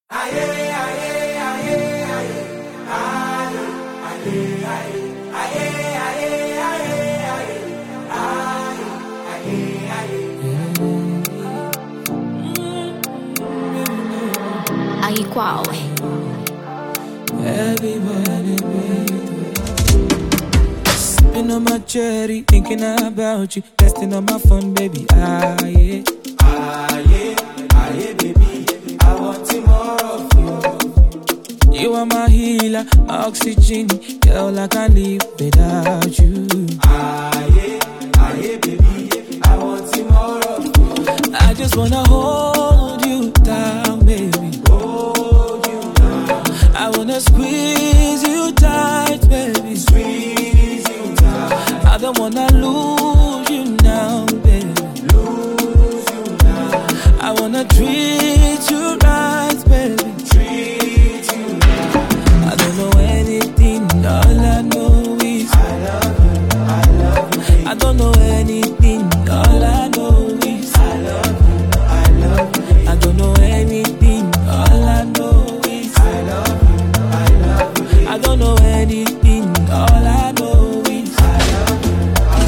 Aí qual? Everybody sipping on my cherry, thinking about you, testing on my phone, baby. Yeah, baby. I want more of you. You are my healer, my oxygen, girl. I can't live without you. Yeah, baby. I want more of you. I just wanna hold you down, baby. I wanna squeeze you tight, baby. Squeeze you tight. I don't wanna lose you now, baby. Lose you now. I wanna treat you right, baby. Treat you right. I don't know anything, all I know is I love you, I love you. I don't know anything, all I know is I love you, I love you. I don't know anything, all I know is I love you. I don't know anything, all I know is I love you,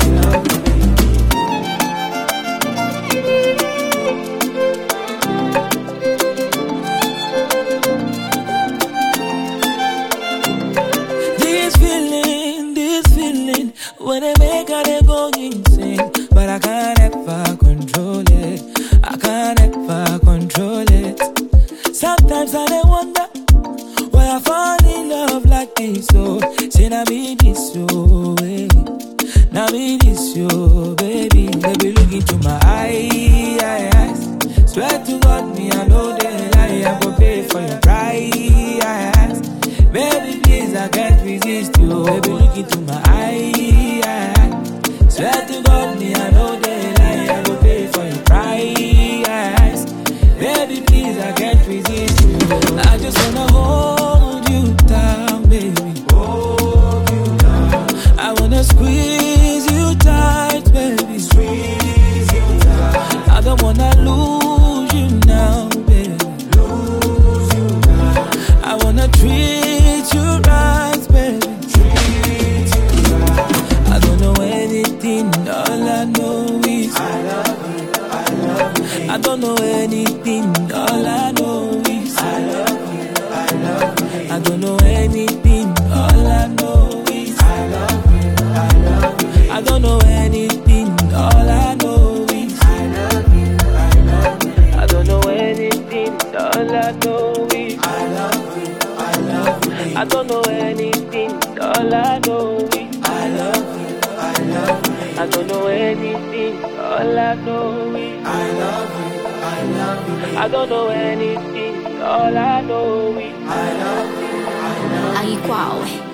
This feeling, when I make her they go insane, but I can't ever control it, I can't ever control it. Sometimes I dey wonder why I fall in love like this, so say na me this, so na me this, so baby. Baby, look into my eyes. Swear to God, me I know they lie. I go pay for your price. Baby, please, I can't resist you. Baby, look into my eyes. Swear to God, me I know they lie. I go pay for your price. Baby, please, I can't resist you. I just wanna hold you down, baby. Hold you down. I wanna squeeze you tight, baby. Squeeze you tight. I don't wanna lose you now, baby. Lose you now. I wanna treat you right, baby. Treat you right. I don't know anything, all I know is I love you, I love you. I don't know anything, all I know is I love you, I love you. I don't know anything, all I know is I love you, I love you. I don't know anything, all I know is I love you, I love you. I don't know anything, all I know is I love you, I love you. I don't know anything, all I know is I love you, I love you. I don't know anything, all I know is I love you, I love you. I don't know anything, all I know is I love you, I love you. Aí qual?